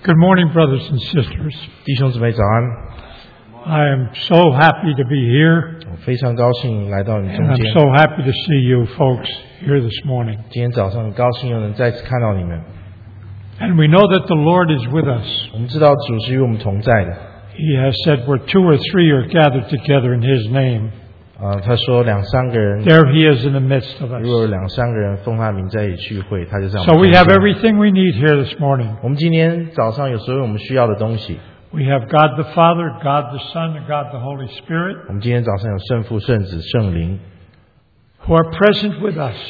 Good morning, brothers and sisters. 弟兄姊妹早安， I am so happy to be here, 我非常高兴来到你 and 中 I'm 间。 so happy to see you folks here this morning. 今天早上很高兴又能再次看到你们。 And we know that the Lord is with us. 我们知道主是与我们同在的。 He has said where 2 or 3 are gathered together in His name, 他说两三个人， there He is in the midst of 如果有 us. 两三个人奉他名在一起聚会，他就在我 So 们 we 中 have 间。 everything we need here this morning. 我们今天早上有所有我们需要的东西。 We have God the Father, God the Son, and God the Holy Spirit, 我们今天早上有圣父、圣子、圣灵， who are present with us.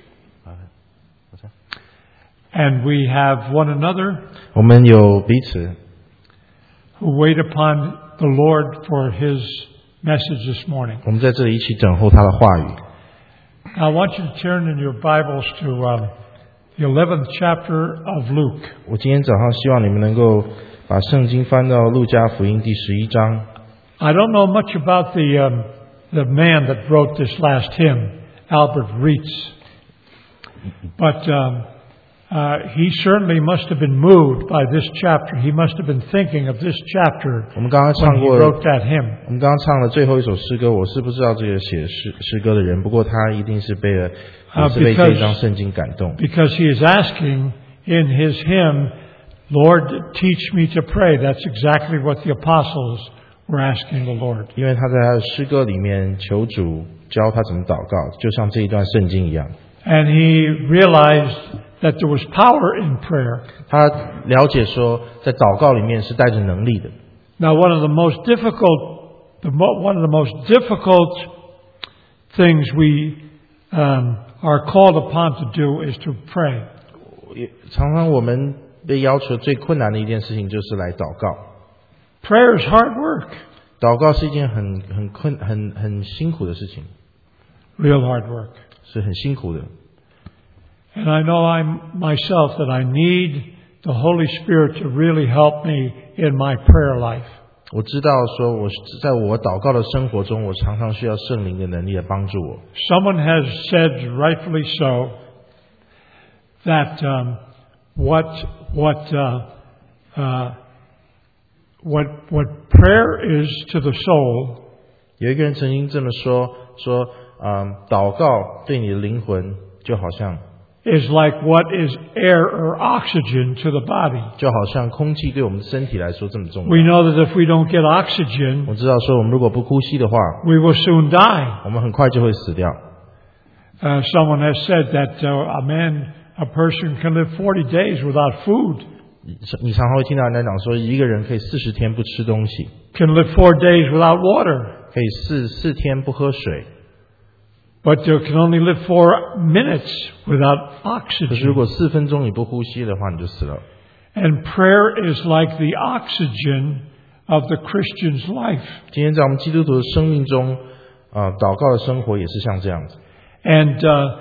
And we have one another 我们有彼此， who wait upon the Lord for His message this morning. 我们在这里一起等候他的话语。 I want you to turn in your Bibles to the 11th chapter of Luke. 我今天早上希望你们能够把圣经翻到路加福音第11章。 I don't know much about the man that wrote this last hymn, Albert Reitz, but he certainly must have been moved by this chapter. He must have been thinking of this chapter 我们刚刚 when 唱 he 过 wrote that hymn. 我们刚刚唱了最后一首诗歌，我是不知道这个写诗歌的人，不过他一定是被这张圣经感动， Because he is asking in his hymn, Lord, teach me to pray. That's exactly what the apostles were asking the Lord. 因为他在他的诗歌里面求主教他怎么祷告，就像这一段圣经一样。 And he realized that there was power in prayer. 他了解说，在祷告里面是带着能力的。 Now, one of the most difficult things we are called upon to do is to pray. 常常我们被要求最困难的一件事情就是来祷告。 Prayer is hard work, 祷告是一件很辛苦的事情， real hard work. 是很辛苦的。 And I know myself that I need the Holy Spirit to really help me in my prayer life. 我知道说在我祷告的生活中，我常常需要圣灵的能力来帮助我。 Someone has said, rightfully so, that what prayer is to the soul 有一个人曾经这么说，祷告对你的灵魂就好像 is like what is air or oxygen to the body. 就好像空气对我们身体来说这么重 We 要。 know that if we don't get oxygen, 我知道说我们如果不呼吸的话， we will soon die. 我们很快就会死掉。 Someone has said that a person can live 40 days without food, 你常常会听到人家讲说，一个人可以40天不吃东西， can live 4 days without water, 可以四天不喝水。 but you can only live 4 minutes without 可是如 oxygen. 果4分钟你不呼吸的话，你就死了。 And prayer is like the oxygen of the Christian's life. 今天在我们基督徒的生命中，祷告的生活也是像这样子。 And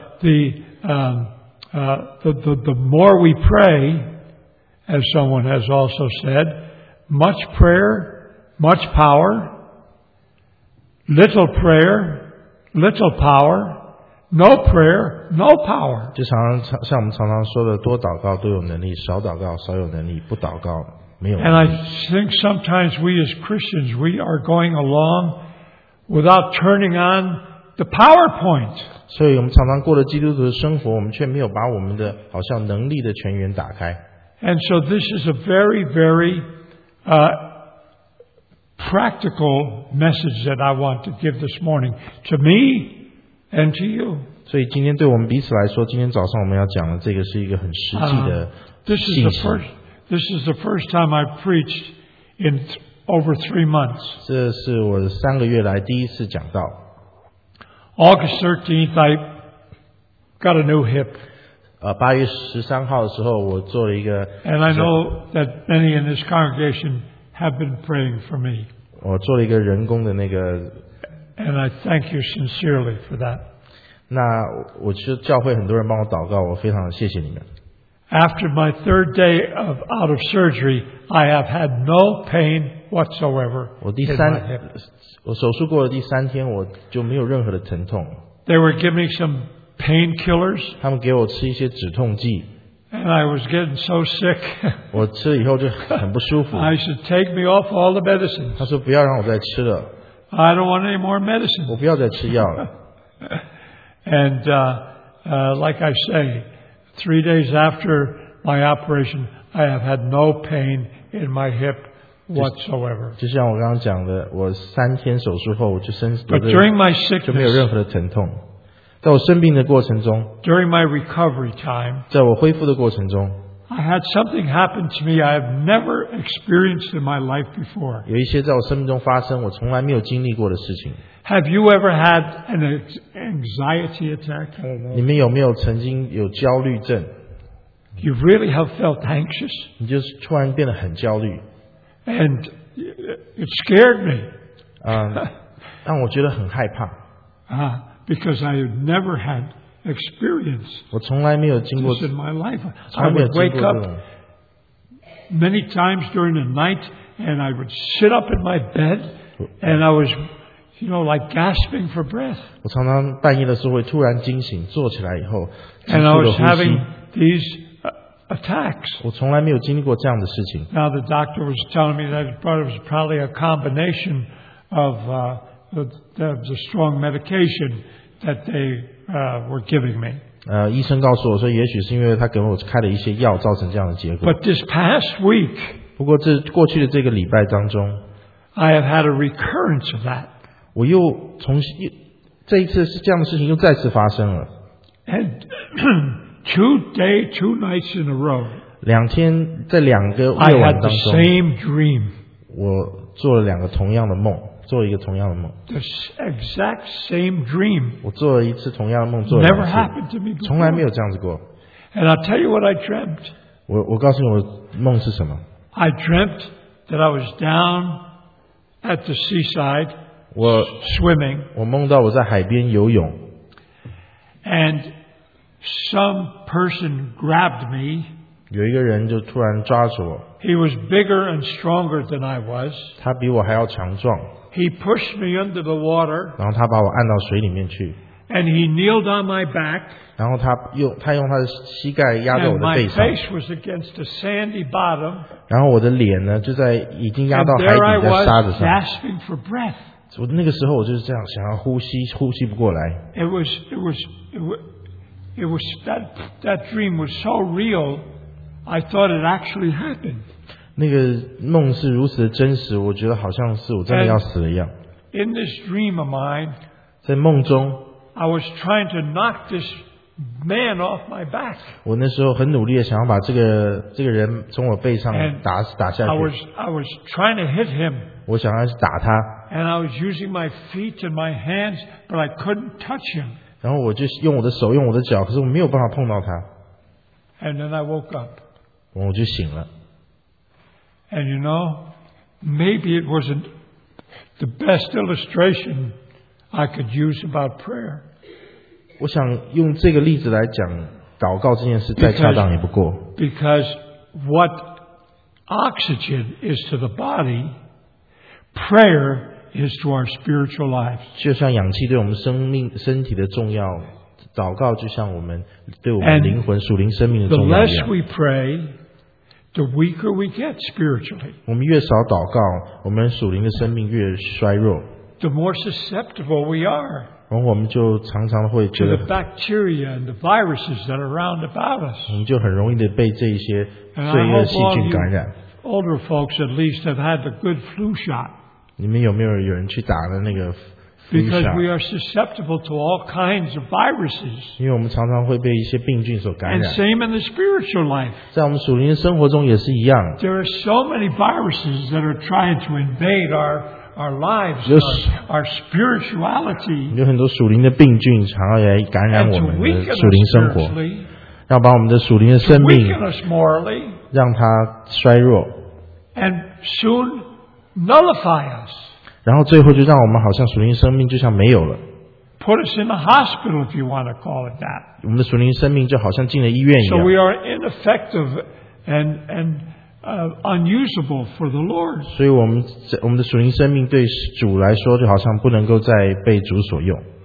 the more we pray, as someone has also said, much prayer, much power, little prayer, little power, no prayer, no power. 就像我们常常说的，多祷告多有能力，少祷告少有能力，不祷告没有 And 能 I 力。 think sometimes we as Christians, we are going along without turning on the PowerPoint. 所以我们常常过了基督徒的生活，我们却没有把我们的好像能力的泉源打开。 And so this is a very, very practical message that I want to give this morning to me and to you. 所以今天对我们彼此来说，今天早上我们要讲的这个是一个很实际的 This is 信 the 息。 This is the first time I've preached in over 3 months. 这是我3个月来第一次讲到。 August 13th, I got a new hip. 8月13号的时候，我做了一个， And I know that many in this congregation have been praying for me. 我做了一个人工的那个。 And I thank you sincerely for that. 那我去教会很多人帮我祷告，我非常的谢谢你们。 After my 3rd day out of surgery, I have had no pain whatsoever 我 in my hip. 我手术过了第3天，我就没有任何的疼痛。 They were giving me some painkillers, 他们给我吃一些止痛剂， And I was getting so sick. 我吃了以后就很不舒服。 I said, take me off all the medicines. 他说不要让我再吃了， I don't want any more medicine. 我不要再吃药了。 And like I say, 3 days after my operation, I have had no pain in my hip whatsoever. 就像我刚刚讲的，我3天手术后，我就 But during my 就没有任 sickness, 何的疼痛。在我生病的过程中， during my recovery time, 在我恢复的过程中， I had something happen to me I have never experienced in my life before. 有一些在我生命中发生我从来没有经历过的事情。 Have you ever had an anxiety attack? 你们有没有曾经有焦虑症？ You really have felt anxious? 你就是突然变得很焦虑， And it scared me 让我觉得很害怕。 because I had never had experience 我从来没有经过， this in my life. 从 I 来没有 would 经 wake 过 up 这种。 many times during the night and I would sit up in my bed and I was, like gasping for breath. 我常常半夜的时候会突然惊醒，坐起来以后急 And I 速的 was 呼 having 吸。 these attacks. 我从来没有经历过这样的事情。 Now the doctor was telling me that it was probably a combination of the strong medication that they were giving me. 医生告诉我说，也许是因为他给我开了一些药，造成这样的结果。 But this past week, 不过过去的这个礼拜当中， I have had a recurrence of that. 我又这一次是这样的事情又再次发生了。 And 2 nights in a row, 2天在2个 I 夜晚 had 当 the 中， same dream. 我做了2个同样的梦，做了一个同样的梦。 The exact same dream. 我做了一次同样的梦，做了 Never 2 happened to me 次，从来没 before. 有这样子过。 And I'll tell you what I dreamt. 我告诉你，我的梦是什么？ I dreamt that I was down at the seaside 我 swimming, 梦到我在海边游泳， and some person grabbed me. 有一个人就突然抓住我， He was bigger and stronger than I was. 他比我还要强壮， He pushed me under the water, 然后他把我按到水里面去， and he kneeled on my back, 然后他用他的膝盖压在我 and 的 my 背上， face was against a sandy bottom, 然后我的脸呢就在已经压 and 到海 there I 底，在沙子 was 上。 gasping for breath. 我那个时候我就是这样想要呼吸不过来。 It was that dream was so real, I thought it actually happened. 那个梦是如此的真实，我觉得好像是我真的要死了一样。 In this dream of mine, 在梦中， I was trying to knock this man off my back. 我那时候很努力的想要把这个人从我背上 And 打下 I was 去， trying to hit him, 我想要打他， and I was using my feet and my hands, but I couldn't touch him. 然后我就用我的手用我的脚，可是我没有办法碰到他， And then I woke up. 我就醒了。 And maybe it wasn't the best illustration I could use about prayer. 我想用这个例子来讲祷告这件事，再恰当也不过。 Because what oxygen is to the body, prayer is to our spiritual lives. 就像氧气对我们身体的重要，祷告就像我们对我们灵魂属灵生命的 The 重要一 less 样。 we pray, the weaker we get spiritually. 我们越少祷告，我们属灵的生命越衰弱， The more susceptible we are 然后我们就常常会 to 觉 the 得， bacteria and the viruses that are round about us. 我们就很容易的被这一些 And 罪 I 恶 hope 细 all 菌 you 感染。 older folks at least have had the good flu shot. 你们有没有人去打了那个 flu Because we shot？ are susceptible to all kinds of viruses. 因为我们常常会被一些病菌所感 And 染， same in the spiritual life. 在我们属灵的生活中也是一样。 There are so many viruses that are trying to invade our lives, Yes. our spirituality, 有很多属灵的病菌常要来感染 and 我 to 们 weaken 的 us 属灵生活， spiritually, 要把我们的属灵的 to 生命 weaken us morally, 让它衰弱， and soon nullify us. 然后最后就让我们好像属灵生命就像没有了， Put us in the hospital, if you want to call it that. 我们的属灵生命就好像进了医院一 So 样。 we are ineffective and unusable for the Lord. 所以我们的属灵生命对主来说就好像不能够再被主所用。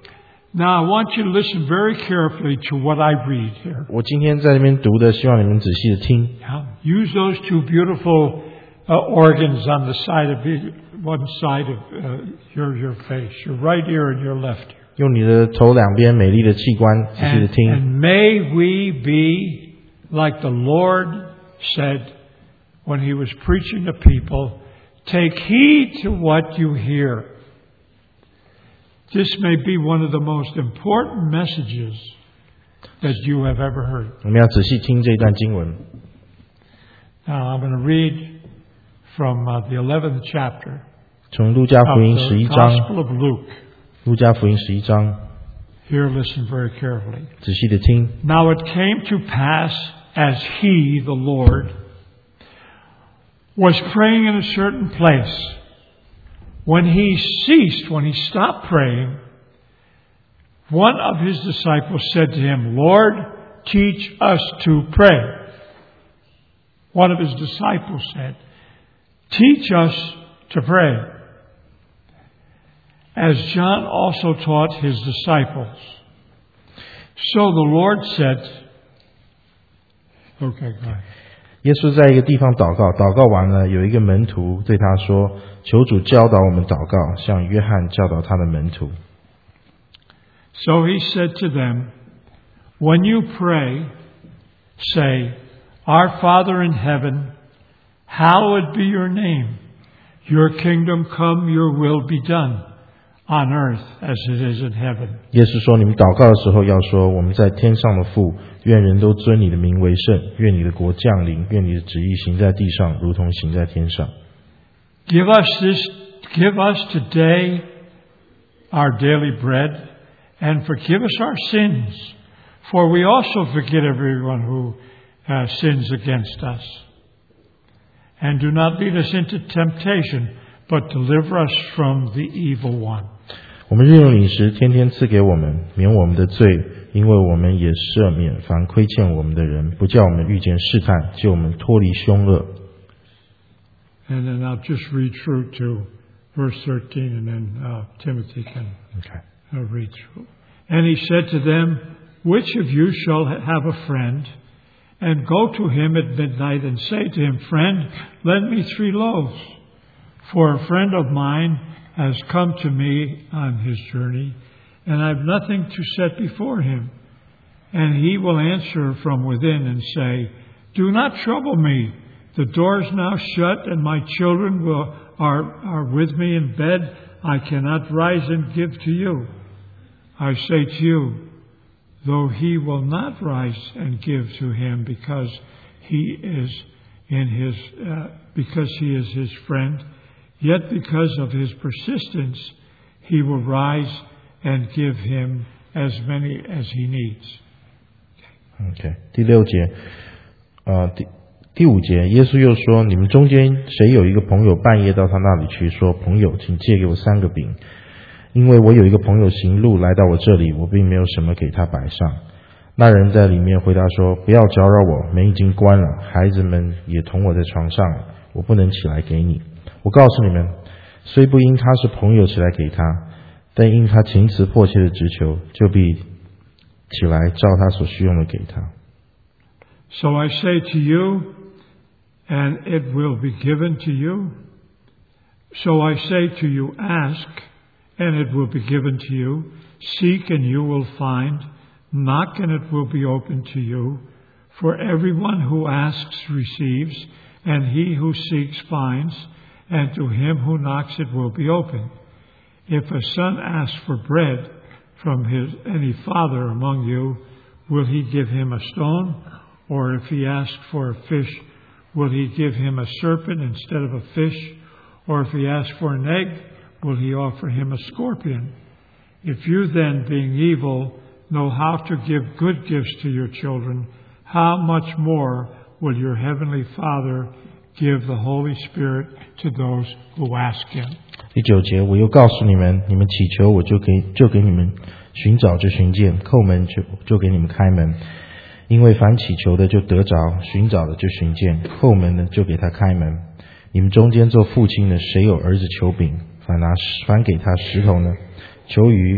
Now I want you to listen very carefully to what I read here. 我今天在那边读的，希望你们仔细的听。 Use those two beautiful organs on the side of one side of your face, your right ear and your left ear. 用你的头两边美丽的器官仔细的听。 And may we be like the Lord said when He was preaching to people, take heed to what you hear. This may be one of the most important messages that you have ever heard. 我们要仔细听这段经文。 Now I'm going to read from the 11th chapter 从路加福音11 of the 章。 Gospel of Luke. 路加福音11章。 Here, listen very carefully. 仔细的听。 Now it came to pass as He, the Lord, was praying in a certain place. When He ceased, when He stopped praying, one of His disciples said to Him, Lord, teach us to pray. One of His disciples said, teach us to pray. As John also taught his disciples. So the Lord said, okay, go ahead. 耶稣在一个地方祷告，祷告完了，有一个门徒对他说：“求主教导我们祷告，像约翰教导他的门徒。” So he said to them, when you pray, say, Our Father in heaven, hallowed be your name. Your kingdom come, your will be done, on earth as it is in heaven. 耶稣说：“你们祷告的时候要说，我们在天上的父，愿人都尊你的名为圣，愿你的国降临，愿你的旨意行在地上，如同行在天上。” Give us today our daily bread, and forgive us our sins, for we also forgive everyone who sins against us. And do not lead us into temptation, but deliver us from the evil one. 我们日用饮食天天赐给我们，免我们的罪，因为我们也赦免凡亏欠我们的人，不叫我们遇见试探，救我们脱离凶恶。 And then I'll just read through to verse 13, and then Timothy can read through. And he said to them, which of you shall have a friend, and go to him at midnight and say to him, Friend, lend me 3 loaves, for a friend of mine has come to me on his journey, and I have nothing to set before him. And he will answer from within and say, Do not trouble me. The door is now shut, and my children are with me in bed. I cannot rise and give to you. I say to you, though he will not rise and give to him because he is his friend, yet because of his persistence, he will rise and give him as many as he needs. OK， 第6节，第5节，耶稣又说：“你们中间谁有一个朋友半夜到他那里去，说：朋友，请借给我3个饼，因为我有一个朋友行路来到我这里，我并没有什么给他摆上。”那人在里面回答说：“不要搅扰我，门已经关了，孩子们也同我在床上，我不能起来给你。我告诉你们，虽不因他是朋友起来给他，但因他情辞迫切的直求，就必起来照他所需用的给他。” So I say to you, and it will be given to you. So I say to you, ask, and it will be given to you. Seek, and you will find. Knock, and it will be opened to you. For everyone who asks receives, and he who seeks finds, and to him who knocks it will be opened. If a son asks for bread from any father among you, will he give him a stone? Or if he asks for a fish, will he give him a serpent instead of a fish? Or if he asks for an egg, will he offer him a scorpion? If you then, being evil, know how to give good gifts to your children, how much more will your heavenly Father give the Holy Spirit to those who ask him? 第9节，我又告诉你们，你们祈求，我就给你们；寻找就寻见，叩门就给你们开门。因为凡祈求的就得着，寻找的就寻见，叩门的就给他开门。你们中间做父亲的，谁有儿子求饼，反给他石头呢？求鱼，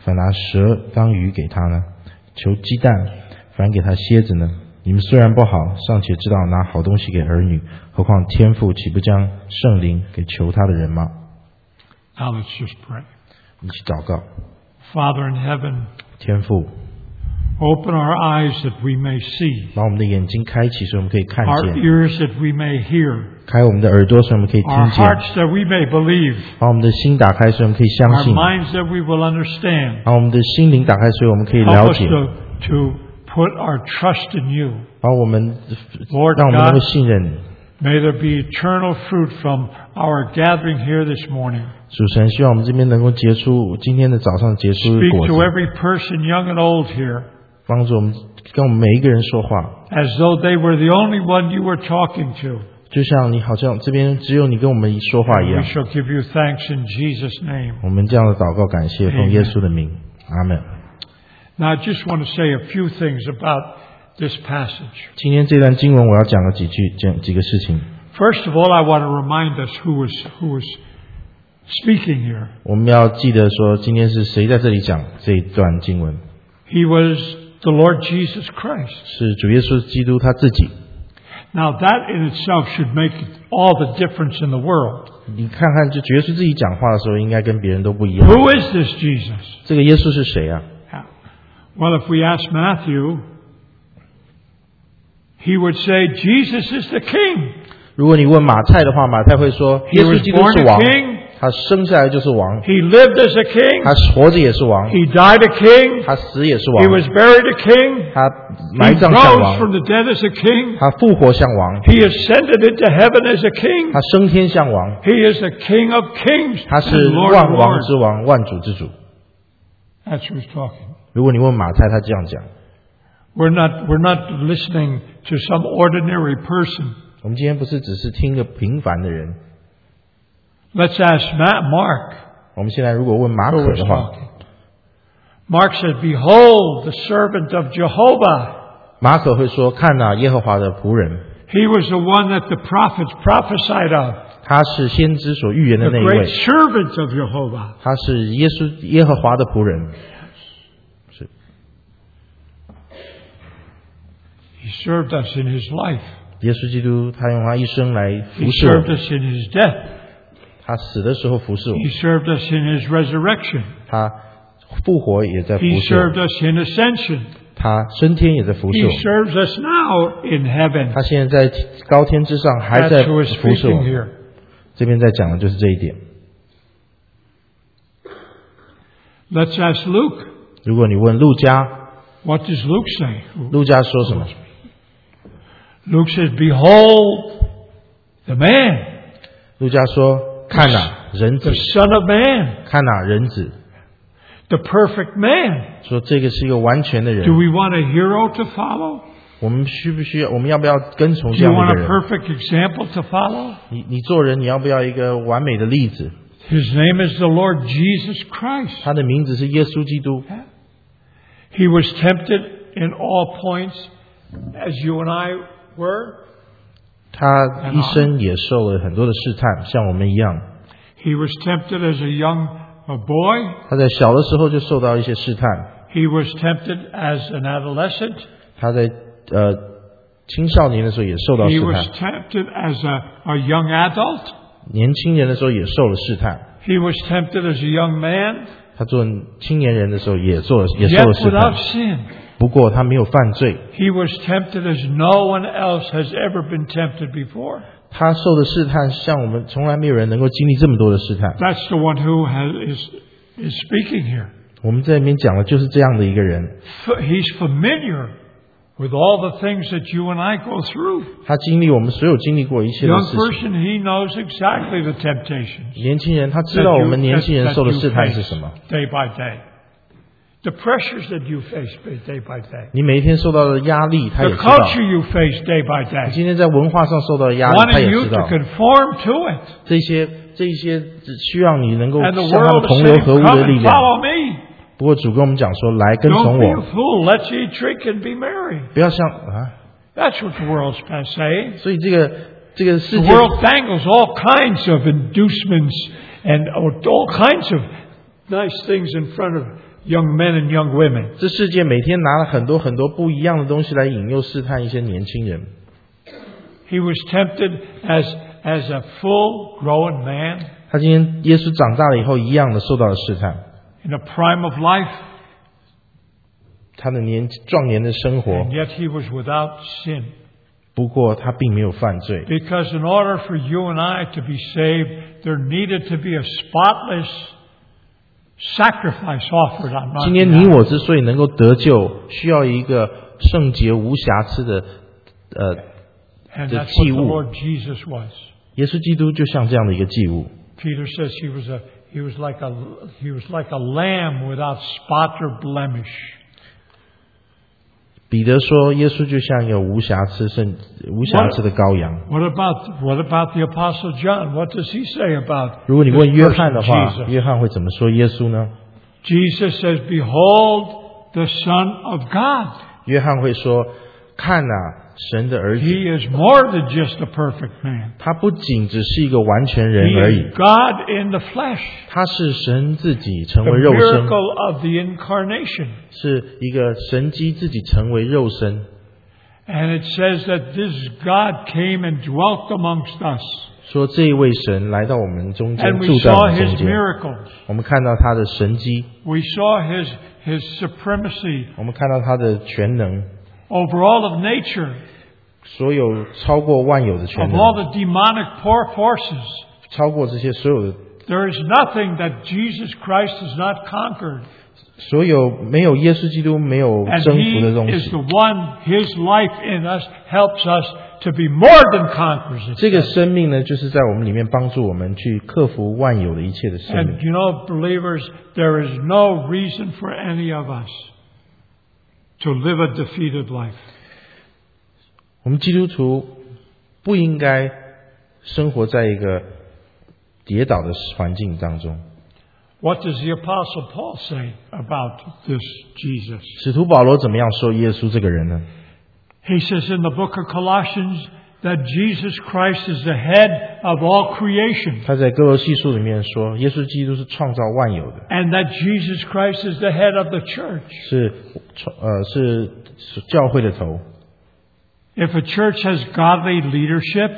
反拿蛇当鱼给他呢？求鸡蛋，反给他蝎子呢？你们虽然不好，尚且知道拿好东西给儿女，何况天父岂不将圣灵给求他的人吗？ Now let's just pray. 一起祷告。 Father in heaven, 天父， open our eyes that we may see, 把我们的眼睛开启，使我们可以看 our 见； ears that we may hear, 开我们的耳朵，使我们可以 our 听见； hearts that we may believe, 把我们的心打开，使我们可以相 our 信； minds that we will understand. 把我们的心灵打开，所以我们可以 Help 了 us 解； to put our trust in you. 把我们 Lord 让我们能够 God, 信任你。 may there be eternal fruit from our gathering here this morning. 主神，希望我们这边能够结出今天的早上结出的 Speak 果 to 子， every person, young and old here, 帮助我们跟我们每一个人说话， as though they were the only one you were talking to. 就像你好像这边只有你跟我们说话一 We 样。 shall give you thanks in Jesus' name. 我们这样的祷告感谢，奉耶稣的名，阿门。 Now, I just want to say a few things about this passage. 今天这段经文我要讲的几个事情。 First of all, I want to remind us who was speaking here. 我们要记得说，今天是谁在这里讲这一段经文？ He was the Lord Jesus Christ. 是主耶稣基督他自己。 Now, that in itself should make all the difference in the world. 你看看，就主耶稣自己讲话的时候，应该跟别人都不一样。 Who is this Jesus? 这个耶稣是谁啊？ Well, if we ask Matthew, he would say, Jesus is the King. 如果你问马太的话，马太会说， He 耶稣 was 基督 born 是 a 王， king. 他生下来就是王， He lived as a king. 他活着也是王， He died a king. 他死也是 He 王， was buried a king. 他 He 埋葬像 rose 王， from the dead as a king. 他复活像王， He ascended into heaven as a king. 他升天像王， He is the King of kings 他 and 是 Lord 万 of 王 lords. 之王，万主之主。 That's who's talking. 如果你问马太，他这样讲。 We're not listening to some ordinary person. 我们今天不是只是听个平凡的人。 Let's ask Mark 我们现在如果问马 who 可 was 的话， talking. Mark said, Behold, the servant of Jehovah. 马可会说：“看哪，耶和华的仆人， He was the one that the prophets prophesied of. 他是先知所预言的 The 那一 great 位， servant of Jehovah. 他是耶和华的仆人。 He served us in his life. 耶稣基督，他用他一生来 He 服侍我 served 们， us in his death. 他死的时候服侍我们， He served us in his resurrection. 他复活也在服 He 侍我们， served us in ascension. 他升天也在服侍 He 我们， serves us now in heaven. 他现在在高天之上还 That's 在 who is 服侍我 speaking 们。 here. 这边在讲的就是这一点。 Let's ask Luke. 如果你问路加， What does Luke say? 路加说什么？ Luke says, Behold the man, 路加说：“看哪，人 the 子； Son of Man, 看哪，人子。 the perfect man. ” 说这个是一个完全的 Do 人。 we want a hero to follow? 我们需不需要？我们要不要跟从 Do 这 you 样的 want 一 a 个人？ perfect example to follow? 你做人，你要不要一个完美的例子？ His name is the Lord Jesus Christ. 他的名字是耶稣基督。 He was tempted in all points as you and I were. 他一生也受了很多的试探，像我们一样。 He was tempted as a young boy. 他在小的时候就受到一些试探。 He was tempted as an adolescent. 他在青少年的时候也受到 He 试 was 探， tempted as a young adult. 年轻人的时候也受了试探。 He was tempted as a young man. 他做青年人的时候也受了 Yet 试 without 探。 sin. 不过他没有犯罪， He was tempted as no one else has ever been tempted before. 他受的试探像我们从来没有人能够经历这么多的试探。 That's the one who is speaking here. 我们在里面讲的就是这样的一个人， He's familiar with all the things that you and I go through. 他经历我们所有经历过一切的 Young 事情。 person, he knows exactly the temptations 年轻人他知道我们年轻人受的试探是什么。 day by day. The pressures that you face day by day. 你每一天受到的压力，他也 The 知道。 culture you face day by 你 day. 今天在文化上受到的压力，他 Wanting 也 you 知 to 道。 conform to it. 这些只需要你能够 And the 向他们 world 同 is 流 saying, 合污 come 的力 and 量。 follow me. 不过主跟我们讲说，来跟 Don't 从 be 我 a，fool. Let's eat, drink, and be merry. 不要像啊。 That's what the world's saying. 所以这个世 The 界， world dangles all kinds of inducements and all kinds of nice things in front of young men and young women. 这世界每天拿了很多很多不一样的东西来引诱试探一些年轻人。 He was tempted as a full-grown man 他今天耶稣长大了以后，一样的受到了试探。 in the prime of life, 他的壮年的生活， and yet he was without sin. 不过他并没有犯罪。 Because in order for you and I to be saved, there needed to be a spotless sacrifice offered on 今 Mount 天你 Sinai. 我之所以能够得救，需要一个圣洁无瑕疵的的 And that's what 祭 the 物。 Lord Jesus was. 耶稣基督就像这样的一个祭物。 Peter says he was like a lamb without spot or blemish. 彼得说，耶稣就像一个无瑕疵的羔羊。 What about the Apostle John? What does he say about 如果你 this 问约 person 翰的话， Jesus? 约翰会怎么说耶稣呢？ Jesus says, "Behold the Son of God." 约翰会说：“看啊，神的儿子， He is more than just a perfect man. 他不仅只是一个完全 He 人而已， is God in the flesh. 他是神自己成 The 为肉身， miracle of the incarnation. 是一个神机自己成为肉身。 And it says that this God came and dwelt amongst us. 说这一位神来到我们中间， And we 住在我 saw 们 His 中间。 miracles. 我们看到他的神机， We saw His supremacy 我们看到他的全能， over all of nature, 所有超过万有的全 of 能， all the demonic forces. 超过这些所有的 There is nothing that Jesus Christ has not conquered. 所有没有耶稣基督没有 And 征服的东 He is 西。 the one, His life in us helps us to be more than conquerors. 这个生命呢，就是在我们里面帮助我们去克服万有的一切的生 And 命。 you know, believers, there is no reason for any of us to live a defeated life. 我们基督徒不应该生活在一个跌倒的环境当中。 What does the Apostle Paul say about this Jesus? 使徒保罗怎么样说耶稣这个人呢？ He says in the book of Colossians that Jesus Christ is the head of all creation. 他在哥罗西书里面说，耶稣基督是创造万有的， And that Jesus Christ is the head of the church. 是教会的头。 If a church has godly leadership,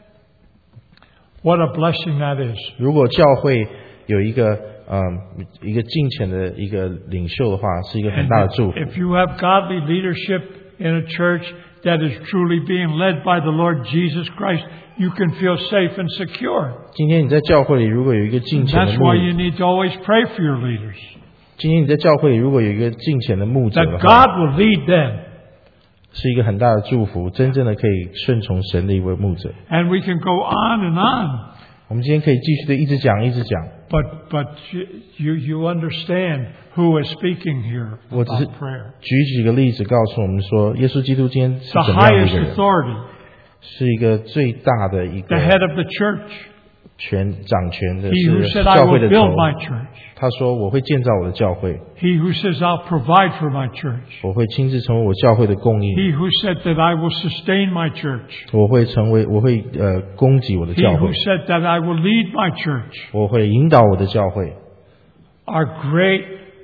what a blessing that is. 如果教会有一个敬虔的一个领袖的话，是一个很 And 大的祝福。 if you have godly leadership in a church that is truly being led by the Lord Jesus Christ, you can feel safe and secure. 今天你在教会里如果有一个敬虔的 That's 牧 why you need to always pray for your leaders, 今天你在教会里如果有一个敬虔的牧者 that 的 God 话， will lead them. 是一个很大的祝福，真正的可以顺从神的一位牧者。 And we can go on and on. 我们今天可以继续的一直讲，一直讲。 But you understand who is speaking here 我只是 about prayer. 举几个例子告诉我们说，耶稣基督今天是 The 怎么样的一 highest 个人， authority, 是一个最大的一 the 个 head of the church. 掌权的， He who 是 said, I 教会 will 的 build 头。 my church. 他说：“我会建造我的教会， He who says, I'll provide for my church. 我会亲自成为我教会的供应， He who said that I will sustain my church. 我会供给我的 He 教 who 会， said that I will lead my church. 我会引导我的教会。 Our great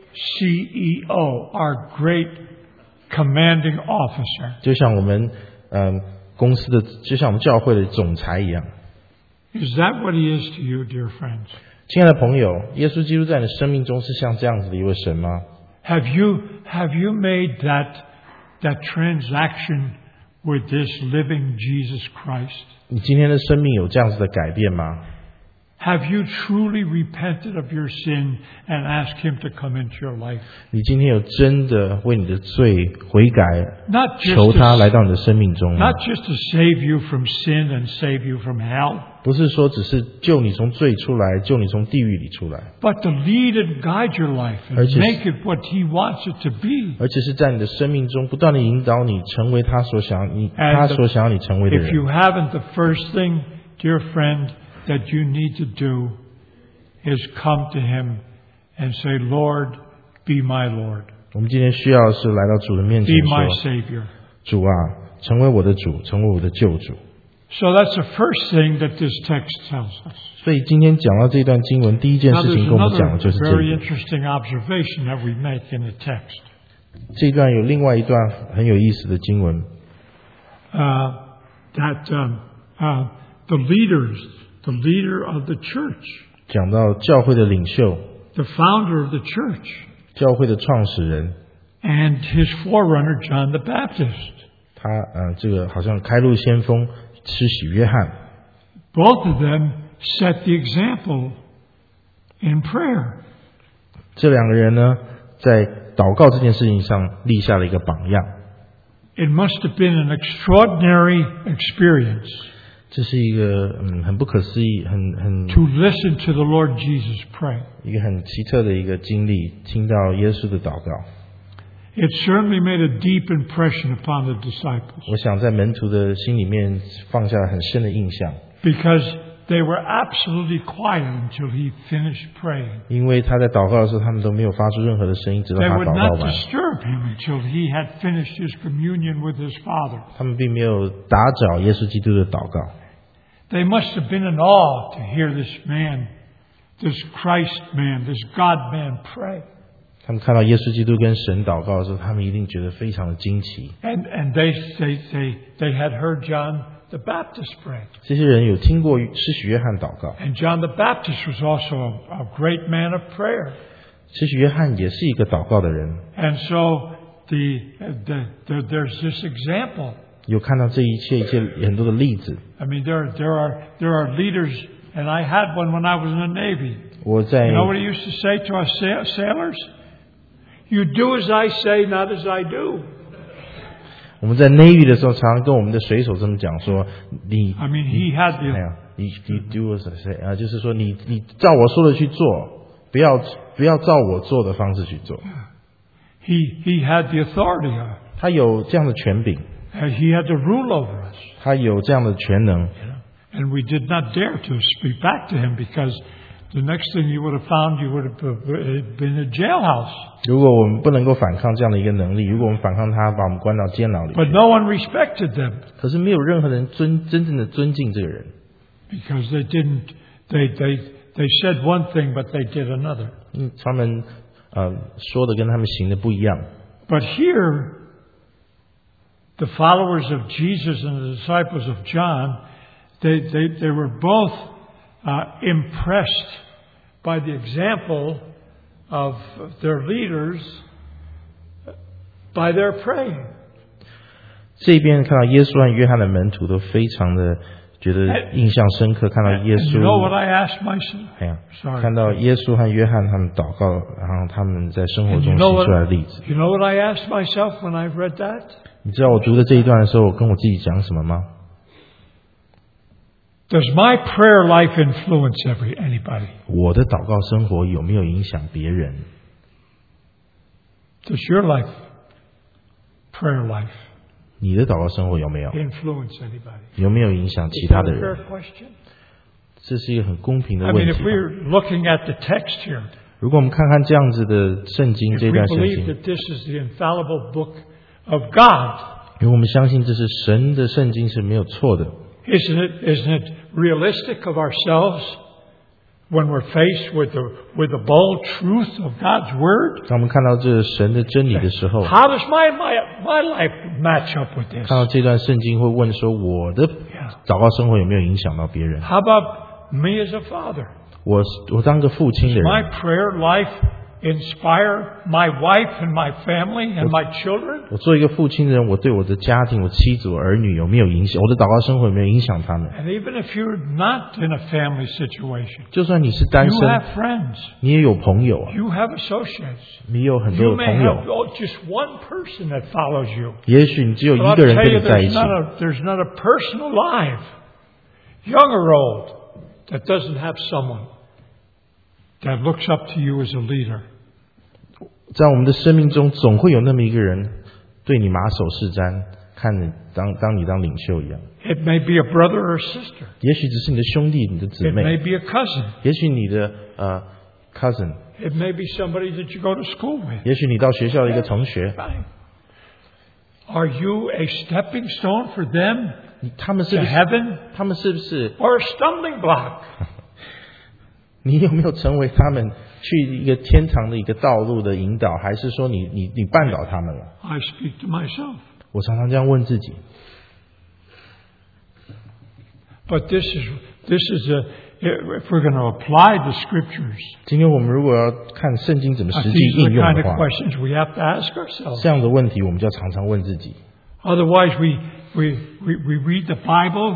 CEO, our great commanding officer. 就像我们公司的，就像我们教会的总裁一样。 Is that what he is to you, dear friends? 亲爱的朋友，耶稣基督在你的生命中是像这样子的一位神吗？ Have you made that transaction with this living Jesus Christ? 你今天的生命有这样子的改变吗？ Have you truly repented of your sin and asked Him to come into your life? 你今天有真的为你的罪悔改， Not 求他来到你的生命中吗？ just to save you from sin and save you from hell, 不是说只是救你从罪出来，救你从地狱里出来， but to lead and guide your life and 而且是 make it what He wants it to be. 而且是在你的生命中不断的引导你成为他所想要你成为的 If 人。 you haven't, the first thing, dear friend, that you need to do is come to Him and say, Lord, be my Lord. 我们今天需要是来到主的面前 Be my 说： Savior. 主啊，成为我的主，成为我的救主。 So that's the first thing that this text tells us. 所以今天讲到这段经文，第一件 Now 事 there's 情跟我们 another 讲的就是这 very 个。 interesting observation that we make in the text. 这一段有另外一段很有意思的经文， That the leader of the church, 讲到教会的领袖、 the founder of the church, 教会的创始人， and his forerunner John the Baptist. 他这个好像开路先锋施洗约翰， Both of them set the example in prayer. 这两个人呢，在祷告这件事情上立下了一个榜样。 It must have been an extraordinary experience 这是一个很不可思议、很 to listen to the Lord Jesus pray. 一个很奇特的一个经历，听到耶稣的祷告。 It certainly made a deep impression upon the disciples 我想在门徒的心里面放下了很深的印象， because they were absolutely quiet until he finished praying. 因为他在祷告的时候，他们都没有发出任何的声音，直到 They 他 would 祷 not 告完。 disturb him until he had finished his communion with his Father. 他们并没有打搅耶稣基督的祷告。 They must have been in awe to hear this man, this Christ man, this God man pray. 他们看到耶稣基督跟神祷告的时候，他们一定觉得非常的惊奇。 And they had heard John the Baptist pray. 这些人有听过施洗约翰祷告， And John the Baptist was also a great man of prayer. 施洗约翰也是一个祷告的人， And so there's this example. 有看到这一切很多的例子。 I mean, there are leaders, and I had one when I was in the Navy. 我在 You know what he used to say to us sailors? You do as I say, not as I do. 我们在 Navy 的时候，常常跟我们的水手这么讲说：“你 I mean, he had 哎 the 呀，你 do as I say 就是说你照我说的去做，不要照我做的方式去做。 he had the authority. 他有这样的权柄， He had to rule over us. 他有这样的全能。 And we did not dare to speak back to him because the next thing you would have found, you would have been in a jailhouse. 如果我们不能够反抗这样的一个能力，如果我们反抗他，把我们关到监牢里 But 去， no one respected them 可是没有任何人真正的尊敬这个人， because they didn't. They said one thing, but they did another. 他们说的跟他们行的不一样。 But here, the followers of Jesus and the disciples of John, they were both impressed by the example of their leaders by their praying. 这边看到耶稣和约翰的门徒都非常的觉得印象深刻，看到耶 And you know what 稣， I asked myself? 哎呀， Sorry. 看到耶稣和约翰他们祷告，然后他们在生活 And 中 you 行 know 出来的例子。 what I asked myself when I read that? 你知道我读的这一段的时候，我跟我自己讲什么吗？ Does my prayer life influence anybody? 我的祷告生活有没有影响别人？ Does your prayer life, 你的祷告生活有没有？ influence anybody? 有没有影响其 Is 他 that 的 a 人？ fair question? 这是一个很公平的 I 问 mean, 题 if 吧。 we're looking at the text here, 如果我们看看这样子的圣经 if 这 we 段圣 believe 经， that this is the infallible book of God, 如果我们相信这是神的圣经是没有错的， isn't it realistic of ourselves when we're faced with the bold truth of God's word? 当我们看到这神的真理的时候， How does my life match up with this? 看到这段圣经会问说，我的 Yeah. 祷告生活有没有影响到别人？ How about me as a father? 我当个父亲的 My 人， prayer life inspire my wife and my family and my children? 我做一个父亲的人，我对我的家庭、我妻子、我儿女有没有影响？我的祷告生活有没有影响他们？ And even if you're not in a family situation, 就算你是单 you 身， have friends, 你也有朋友啊， you have associates. 你有很 You 多的 may 朋 have 友。 just one person that follows you. 也许你只有 But 一 I'll 个人 tell 跟 you, 你在一起， there's not a person alive, young or old, that doesn't have someone that looks up to you as a leader. 在我们的生命中，总会有那么一个人对你马首是瞻，看你当你当领袖一样。 It may be a brother or a sister. 也许只是你的兄弟、你的姊 It may 妹， be a cousin. 也许你的cousin， It may be somebody that you go to school with. 也许你到学校的一个同学。 Right. Are you a stepping stone for them 他们是 to 不是 heaven 他们是不是 or a stumbling block? 你有没有成为他们去一个天堂的一个道路的引导，还是说你绊倒他们了？ I speak to myself. 我常常这样问自己。 But this is if we're going to apply the scriptures, 今天我们如果要看圣经怎么实际 these 应 are the 用 kind 的 of 话， questions we have to ask ourselves. 这样的问题我们就要常常问自己。 Otherwise, we read the Bible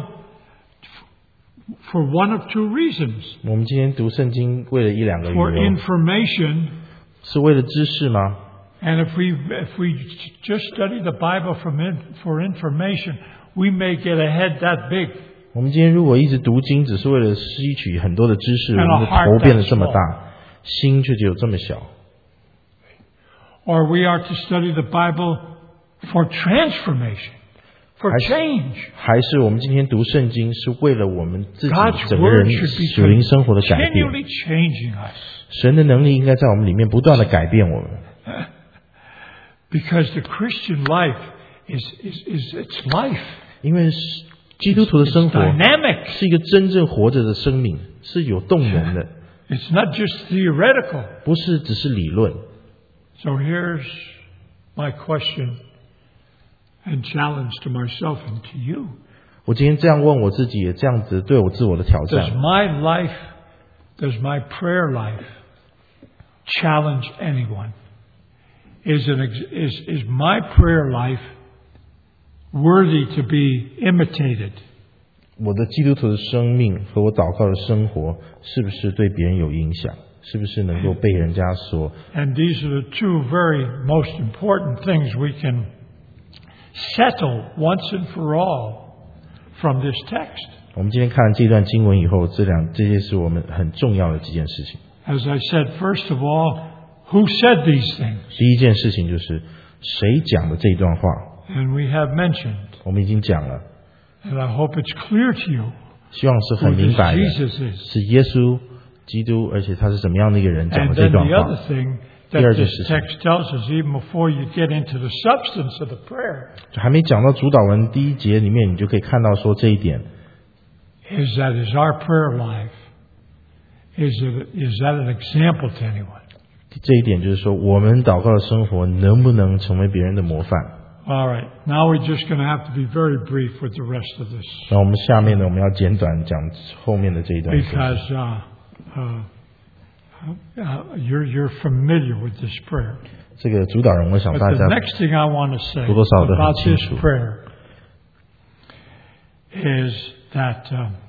for one of two reasons: 我们今天读圣经为了一两个理 for 由， information, 是为了知识吗？ and if we just study the Bible for information, we may get a head that big. 我们今天如果一直读经，只是为了吸取很多的知识，我 And 们的 our heart 头变得 that 这么大，心却只有这么小。 Or we are to study the Bible for transformation, for change. 还是我们今天读圣经是为了我们自己 God's 整个 word 人 should 属灵生活的改变？ continually changing us, 神的能力应该在我们里面不断的改变我们， because the Christian life is its life. 因为基督徒的生 It's 活 dynamic. 是一个真正活着的生命，是有动能的， It's not just theoretical. 不是只是理论。 So here's my question and challenge to myself and to you. 我今天这样问我自己，也这样子对我自我的挑 Does 战。 does my prayer life challenge anyone? Is my prayer life worthy to be imitated? 我的基督徒的生命和我祷告的生活，是不是对别人有影响？是不是能够被人家所 And these are the two very most important things we can settle once and for all from this text. 我们今天看了这段经文以后，这些是我们很重要的几件事情。 As I said, first of all, who said these things? 第一件事情就是谁讲的这一段话， And we have mentioned, 我们已经讲了， and I hope it's clear to you 希望是 who 很明 this 白的， Jesus is. 是耶稣基督，而且他是什么样的一个人讲 And 的这 then 段 the other 话。 thing 第 that 二件 this 事情， text tells us, even before you get into the substance of the prayer, 就还没讲到主导文第一节里面，你就可以看到说这一点， is our prayer life, is that an example to anyone? 这一点就是说，我们祷告的生活能不能成为别人的模范？ All right, now we're just going to have to be very brief with the rest of this 然后我们下面呢，我们要简短讲后面的这一段事情。 because you're familiar with this prayer. 这个主导人，我想 But 大 the 家 next thing I want to say 多多少少都很 about 清 this 楚。 prayer is that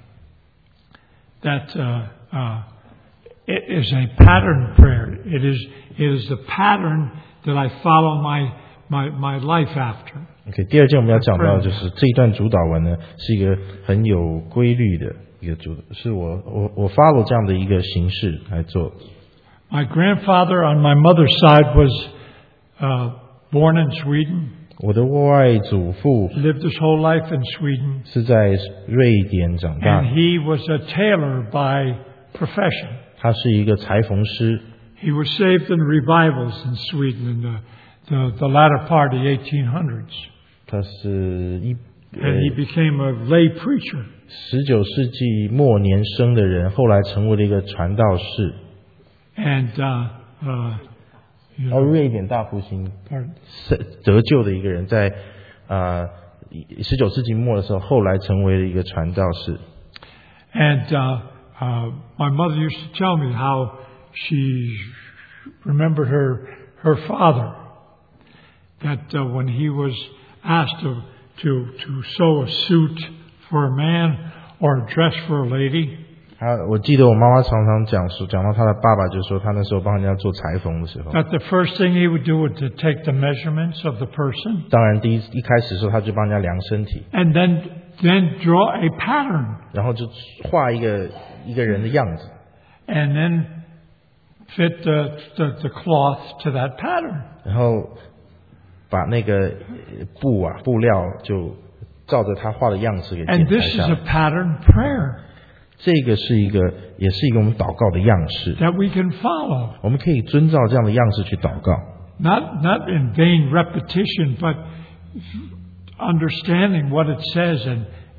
it is a pattern prayer. It is the pattern that I follow my life after. OK， 第二件我们要讲到的就是这一段主导文呢，是一个很有规律的一个是我 follow 这样的一个形式来做。 My grandfather on my mother's side was born in Sweden. 我的外祖父 Lived his whole life in Sweden, 是在瑞典长大 and he was a tailor by profession. 他是一个裁缝师， He was saved in revivals in Sweden in the latter part of the 1800s, 他是 and he became a lay preacher. 19世纪末年生的人，后来成为了一个传道士。 And you know, 瑞典大复兴 pardon. 得救的一个人，在19世纪末的时候，后来成为了一个传道士。 And my mother used to tell me how she remembered her father, that when he was asked to sew a suit for a man or a dress for a lady, 我记得我妈妈常常讲到她的爸爸，就说他那时候帮人家做裁缝的时候， that the first thing he would do was to take the measurements of the person 当然一开始的时候他就帮人家量身体， and then draw a pattern 然后就画一个人的样子， and then fit the cloth to that pattern. 然后把那个布料就照着他画的样式给 And 剪 this 裁 is 下 a 来。 pattern prayer 这个也是一个我们祷告的样式， that we can follow. 我们可以遵照这样的样式去祷告。 Not in vain repetition, but understanding what it says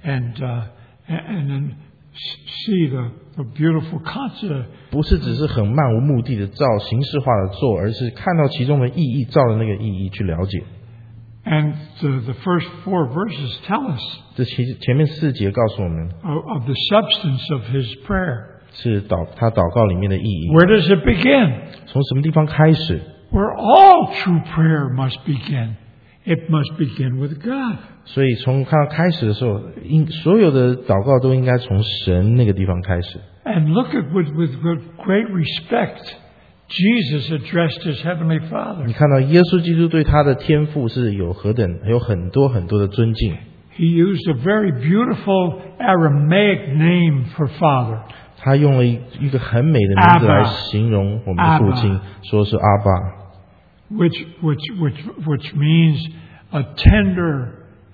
and then see the beautiful concept. 不是只是很漫无目的的照形式化的做，而是看到其中的意义，照着那个意义去了解。 And the first 4 verses tell us 这前面4节告诉我们 of the substance of his prayer. 是他祷告里面的意义。 Where does it begin? 从什么地方开始？ Where all true prayer must begin. It must begin with God. 所以从看到开始的时候，所有的祷告都应该从神那个地方开始。 And look at with great respect, Jesus addressed his heavenly Father. 你看到耶稣基督对他的天父是有很多很多的尊敬。 He used a very beautiful Aramaic name for Father. 他用了一个很美的名字来形容我们的父亲，说是阿爸。 Which means a tender,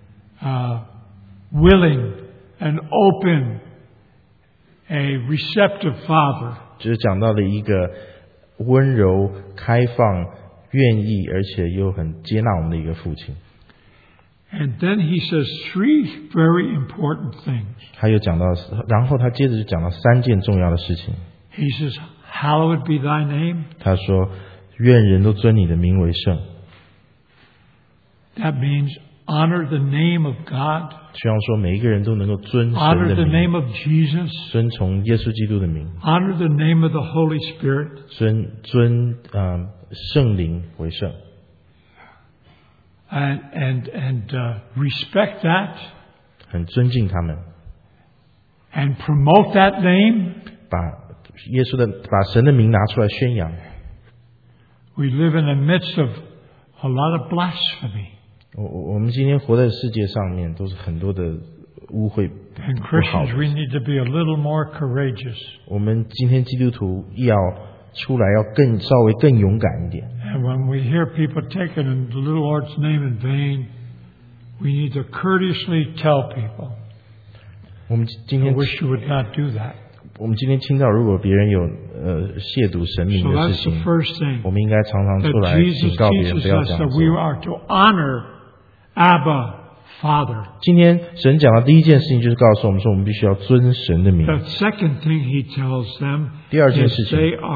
willing, and open, a receptive father. 就是讲到了一个温柔、开放、愿意，而且又很接纳我们的一个父亲。 And then he says 3 very important things. 他又讲到，然后他接着就讲到3件重要的事情。 He says, "Hallowed be thy name." 他说：“愿人都尊你的名为圣。” That means honor the name of God. 希望说每一个人都能够尊神 Honor 的 the 名， name of Jesus. 遵从耶稣基督的名， Honor the name of the Holy Spirit. 尊圣灵为圣， And respect that 很尊敬他们， and promote that name. 把神的名拿出来宣扬。 We live in the midst of a lot of blasphemy. 我们今天活在世界上面，都是很多的污秽 And 不好 Christians, 的。 we need to be a little more courageous. 我们今天基督徒要出来，要稍微更勇敢一点。 And when we hear people taking the little Lord's name in vain, we need to courteously tell people. 我们今 I 天 wish you would not do that. 我们今天听到，如果别人有亵渎神明 So 的 that's 事 the 情， first thing. 我们应该常常出 That 来 Jesus 警告别人 teaches 不要 us 这样 that we 做。 are to honor Abba, Father. 今天神讲的第一件事情就是告诉我们说，我们必须要尊神的名。 The second thing he tells them 第二件 is 事情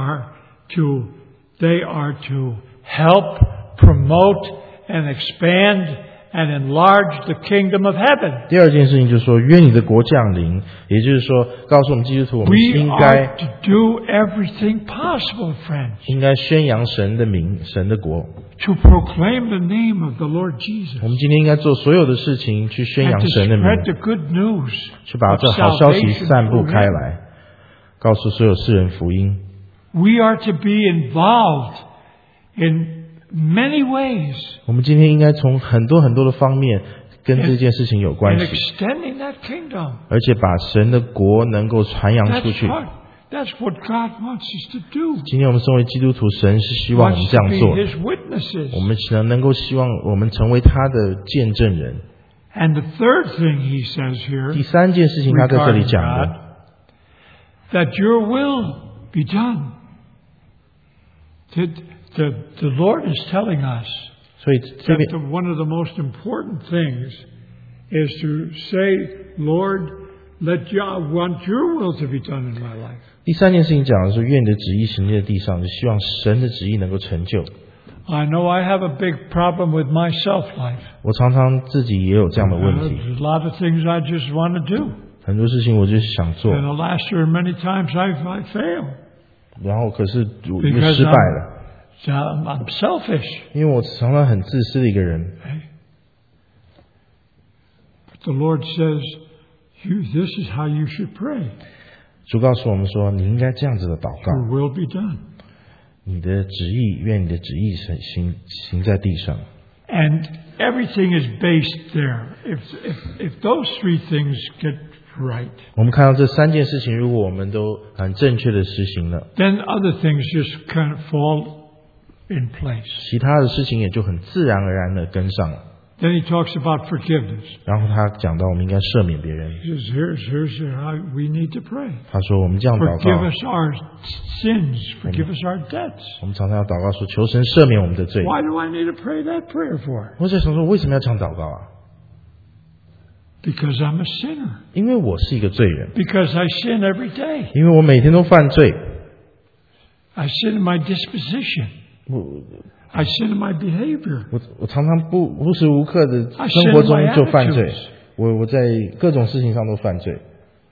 they are to help promote and expand and enlarge the kingdom of heaven. 第二件事情就是说，愿你的国降临，也就是说，告诉我们基督徒，我们 We 应该 are to do everything possible, friends, 应该宣扬神的名、神的国。 to proclaim the name of the Lord Jesus 我们今天应该做所有的事情，去宣 and 扬 to 神的 spread 名， the good news 去把 of 这好消息 salvation 散布 through 开 him. 来，告诉所有世人福音。 We are to be involved in many ways 我们今天应该从很多很多的方面跟这件事情有关 in 系， extending that kingdom. 而且把神的国能够传扬出去。 That's what God wants us to do. 今天我们身为基督徒，神是希 He 望我们 wants 这 to 样 be 做， His witnesses. 我们能够希望我们成为他的见证人。 And the third thing he says here 第三件事情，他在这里 regarding 讲 God, 的， that your will be done. The Lord is telling us 所以这 that 边 one of the most important things is to say, Lord, I want your will to be done in my life. 第三件事情讲的是，愿你的旨意行在地上，就希望神的旨意能够成就。 I know I have a big problem with my self-life. 我常常自己也有这样的问题， There's a lot of things I just want to do. 很多事情我就是想做， And the last year, many times I fail 然后可是我就 because 失败了， I'm selfish. 因为我常常很自私的一个人。 But the Lord says, this is how you should pray. 主告诉我们说，你应该这样子的祷 Your 告， will be done. 你的旨意，愿你的旨意行在地上。 And everything is based there. If those 3 things get right, 我们看到这三件事情，如果我们都很正确的实行了， then other things just kind of fall in place. 其他的事情也就很自然而然的跟上了。 Then he talks about forgiveness. 然后他讲到我们应该赦免别人， He says, here's how we need to pray. 他说我们这样祷 Forgive 告， us our sins. Forgive us our debts. 我们常常要祷告说，求神赦免我们的罪。 Why do I need to pray that prayer for? 我在想说，为什么要这样祷告啊？ Because I'm a sinner. 因为我是一个罪人， Because I sin every day. 因为我每天都犯罪， I sin in my disposition. 我 I sin in my behavior. 我常常无时无刻的 I 生 sin 活 in 中 my 就犯罪 attitudes.， 我在各种事情上都犯罪，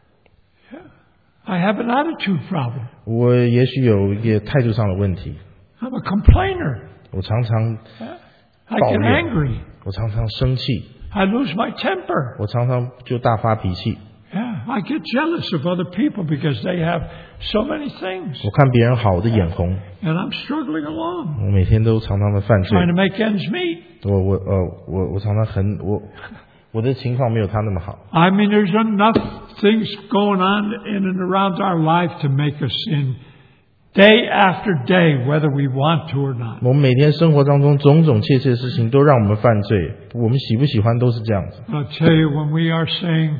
I have an attitude problem. 我也许有一个态度上的问题， I'm a complainer. 我常常 I get 抱怨 angry. 我常常生气， I lose my temper. 我常常就大发脾气， Yeah, I get jealous of other people because they have so many things. 我看别人好我的眼红， And I'm struggling along, 我每天都常常的犯罪 trying，to make ends meet. 我常常我的情况没有他那么好。 I mean, there's enough things going on in and around our life to make us sin day after day, whether we want to or not. 我们每天生活当中种种切切的事情都让我们犯罪，我们喜不喜欢都是这样子。 I'll tell you, when we are saying,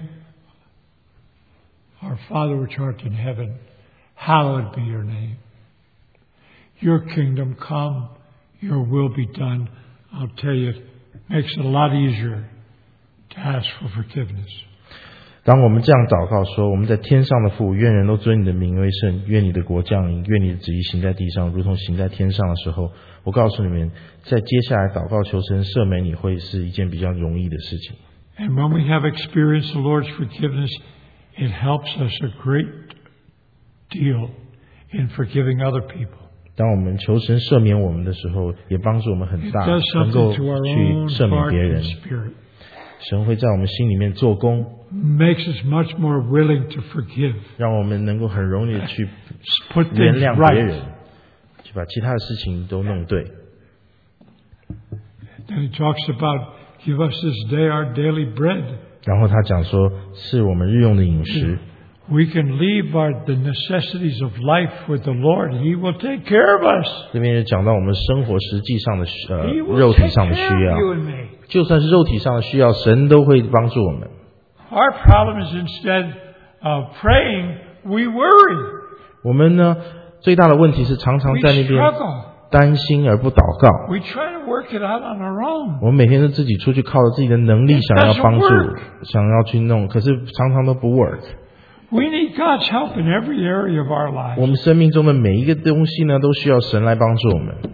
Our Father which art in heaven, hallowed be your name. Your kingdom come, your will be done. I'll tell you, it makes it a lot easier to ask for forgiveness. 当我们这样祷告说，我们在天上的父，愿人都尊你的名为圣，愿你的国降临，愿你的旨意行在地上，如同行在天上的时候，我告诉你们，在接下来祷告求神赦免你会是一件比较容易的事情。 And when we have experienced the Lord's forgiveness, it helps us a great deal in forgiving other people. 当我们求神赦免我们的时候，也帮助我们很 It 大， does 能够 something to our 去 own 赦免 heart 别 and 人。 spirit. 神会在我们心里面做工， Makes us much more willing to forgive. 让我们能够很容易的去 Put 原 things 谅别 right. 人，去把其他的事情都弄对。 Then he talks about, give us this day our daily bread. 然后他讲说，是我们日用的饮食。 We can leave the necessities of life with the Lord. He will take care of us. 这边也讲到我们生活实际上的 He will 肉体 take 上的 care 需 of 要， you and me. 就算是肉体上的需要，神都会帮助我们。 Our problem is instead of praying, we worry. 我们呢，最大的问题是常常 We 在那边 struggle. 担心而不祷告。 We try to work it out on our own. 我们每天都自己出去靠着自己的能力 It 想要帮助 doesn't work. 想要去弄，可是常常都不 work。 We need God's help in every area of our 我 lives. 们生命中的每一个东西呢，都需要神来帮助我们。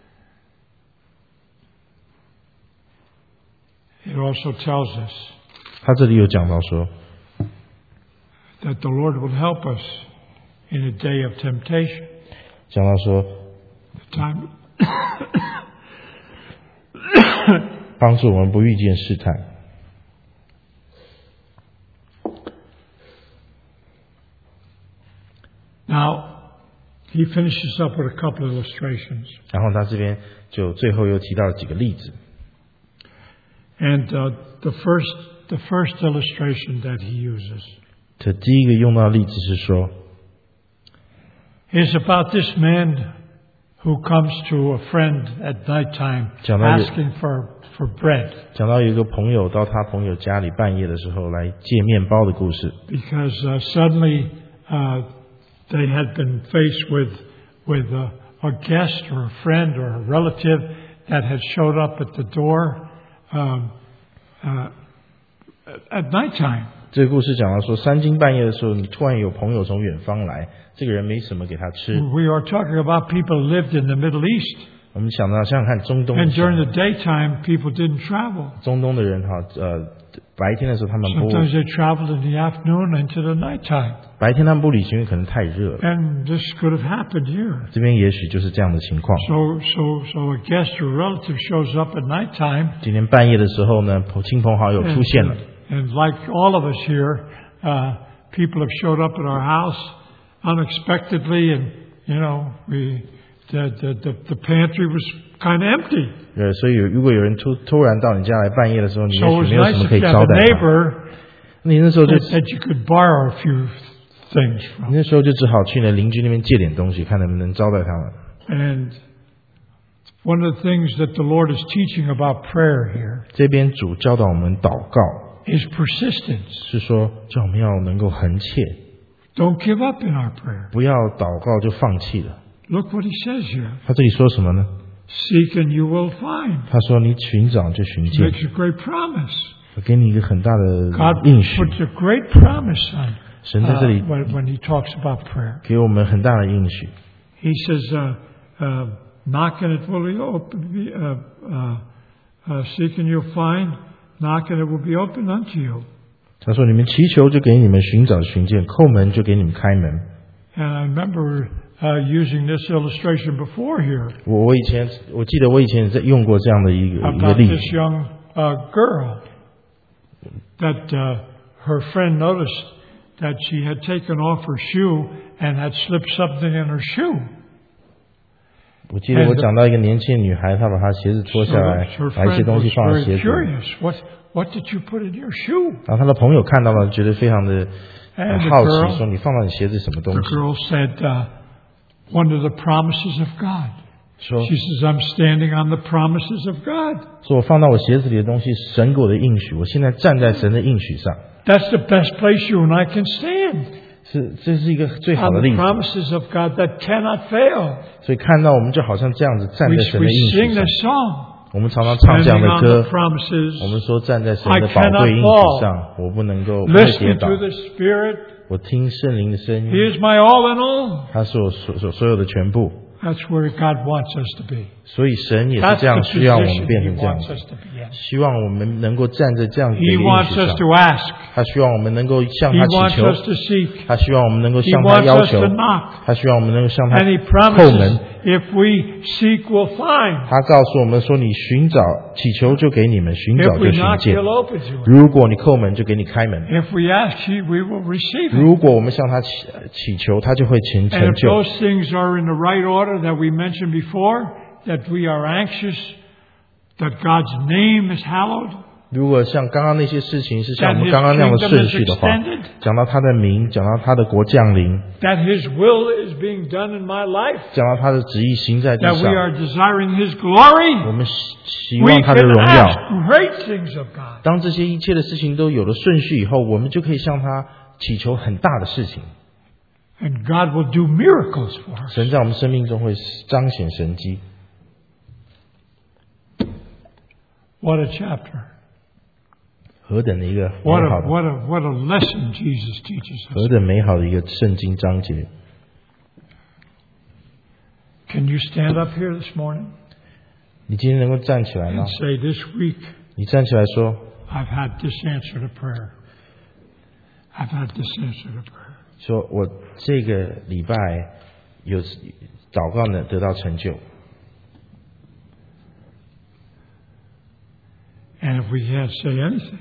It also tells us 他这里有讲到说， that the Lord will help us in a day of temptation. 讲到说 The time 帮助我们不遇见试探。 Now, he finishes up with a couple of illustrations. 然后他这边就最后又提到了几个例子。 And the first illustration that he uses 这第一个用到的例子是说， is about this man who comes to a friend at nighttime 讲到有 asking for bread 讲到有一个朋友到他朋友家里半夜的时候来借面包的故事。 because suddenly they had been faced with a guest or a friend or a relative that had showed up at the door at nighttime. 这个故事讲到说，三更半夜的时候，你突然有朋友从远方来，这个人没什么给他吃。 We are talking about people who lived in the Middle East. 我们想想看中东， And during the daytime, people didn't travel. 中东的人哈，白天的时候他们不 Sometimes they traveled in the afternoon into the nighttime. 白天他们不旅行，因为可能太热了。 And this could have happened here. 这边也许就是这样的情况。 So a guest or relative shows up at nighttime. 今天半夜的时候呢，亲朋好友出现了。 And like all of us here, people have showed up at our house unexpectedly, and the pantry was kind of empty. 所以如果有人突然到你家来半夜的时候，你也 So it 许 was 没有什 nice 么 if 可以 you 招 had 待 a 他。 neighbor 你那时候就 that you could borrow a few things 你 from. 那时候就只好去你的邻居那边借点东西，看能不能招待他们。 And one of the things that the Lord is teaching about prayer here 这边主教导我们祷告， is persistence. 是说叫我们要能够恒切， Don't give up in our prayer. 不要祷告就放弃了。 Look what he says here. 他这里说什么呢？ Seek and you will find. 他说你寻找就寻 He 见， makes a great promise. 我给你一个很大的 God 应许。 puts a great promise on 神在这里 when He talks about prayer. 给我们很大的应许。 He says, "Knock and it will be open. Seek and you'll find. Knock and it will be open unto you." 他说：“你们祈求就给你们，寻找寻见，叩门就给你们开门。” And I remember using this illustration before here 我记得我以前在用过这样的一个 about 例子。 this young girl that her friend noticed that she had taken off her shoe and had slipped something in her shoe. 我记得我讲到一个年轻女孩，她把她鞋子脱下来， Her 把一些 friend 东 was 西放在 very 鞋子里。 curious. What did you put in your shoe? 然后她的朋友看到了，觉得非常的 And the 好 girl- 奇，说：“你放到你鞋子什么东 The 西 girl said, one of the promises of God.？” 说 She says, "I'm standing on the promises of God." 说我放到我鞋子里的东西，神给我的应许，我现在站在神的应许上， That's the best place you and I can stand. 这是一个最好 On 的 the 例子。 promises of God that cannot fail. 所以看到我们就好像这样子站 We 在神的应 sing 许上 this。song. 我们常常唱这样 Standing 的 on 歌 the，promises. 我们说站在神 I 的宝 cannot 贵应 fall. 许上，我不能够不会跌 Listening 倒 to。the Spirit. 我听圣灵的声 He 音， is my all in all. 他是我所有的全部。 That's where God wants us to be. 所以神也是 That's 这样 the 需要我们 position 变 He 成这样 wants 子， us to be in. 希望我们能够站在这样子的 He 应 wants 许 us 上。 to ask. 他希望我们能够向 He 他祈 wants 求， us to seek. 他希望我们能够 He 向他 wants 要 us 求 to，knock. 他希望我们能够向他 And He 叩门 promises,。if we seek, we'll find. 他告诉我们说：“你寻找、祈求就给你们，寻找 If 就 we 寻 knock, 见。 He'll open to us. 如果你叩门，就给你开门。 If we ask, we will receive it. 如果我们向他祈求，他就会成 And if 就。 those things are in the right order that we mentioned before, that we are anxious, that God's name is hallowed, 如果像刚刚那些事情是像我 that 们 His 刚刚那样的 kingdom 顺 is 序的话， extended, 讲到他的名，讲到他的国降临， that His will is being done in my life, 讲到他的旨意行在地 that we 上， are desiring His glory, 我们希 we 望他的 can 荣耀。 ask great things of God. 当这些一切的事情都有了顺序以后，我们就可以向他祈求很大的事情。 And God will do miracles for us. 神在我们生命中会彰显神迹。 What a chapter. 何等的一个美 What 好 a, 的， what a, what a lesson Jesus teaches us. 何等美好的一个圣经章节！ Can you stand up here this morning 你今天能够站起来吗 and？say, this week 你站起来说 I've had this answer to prayer. I've had this answer to prayer. 说我这个礼拜有祷告呢得到成就。 And if we can't say anything,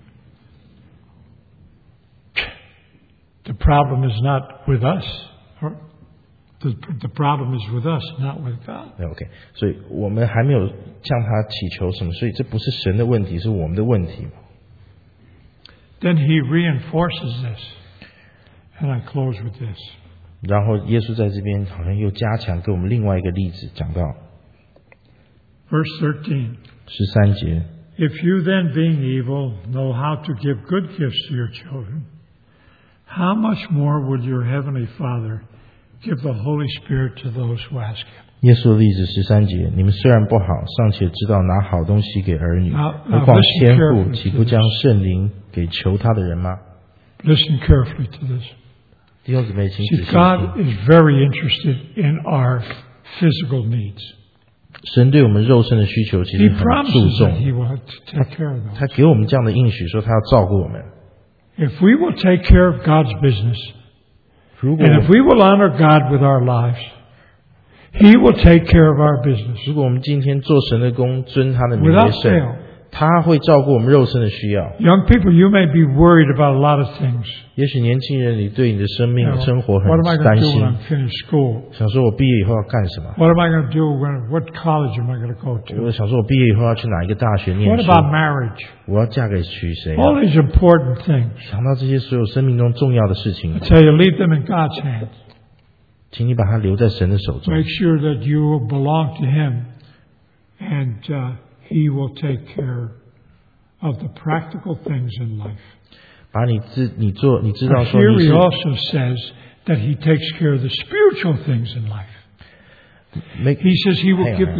the problem is not with us. Or the problem is with us, not with God. OK， 所以我们还没有向他祈求什么，所以这不是神的问题，是我们的问题。 Then He reinforces this. And I close with this. 然后耶稣在这边好像又加强给我们另外一个例子，讲到 Verse 13. 13节。 If you then, being evil, know how to give good gifts to your children, how much more will your heavenly Father give the Holy Spirit to those who ask Him? 耶稣的例子13节，你们虽然不好，尚且知道拿好东西给儿女， Now 何况 listen 天 carefully 父 to 岂不将圣灵给求他的人吗？ Listen carefully to this. 弟兄姊妹，请 See, 仔细 God 听。 is very interested in our physical needs. 神对我们肉身的需求其 He 实很注 promises that 重， He will take care of those. 他给我们这样的应许，说他要照顾我们。 If we will take care of God's business, 如果 and if we will honor God with our lives, He will take care of our business 如果我们今天做神的工，尊他的名为 without 圣， fail. 他会照顾我们肉身的需要。 Young people, you may be worried about a lot of things. 也许年轻人，你对你的生 You 命 know, 生活 what am I 很 going 担 to do 心 when，I'm finished school? 想说我毕业以后要干什么？ What am I going to do what college am I going to go 我 to? 想说我毕业以后要去哪一个大学念 What 书？ about marriage? 我要嫁给娶谁啊？ All these important things. 想到这些所有生命中重要的事情 I，tell you, leave them in God's hands. 请你把它留在神的手中， Make sure that you belong to Him, and He will take care of the practical things in life. 把你知道 But 说 here 你 He 是 also says that He takes care of the spiritual things in life. 没 He says He will 还有 give 还有 us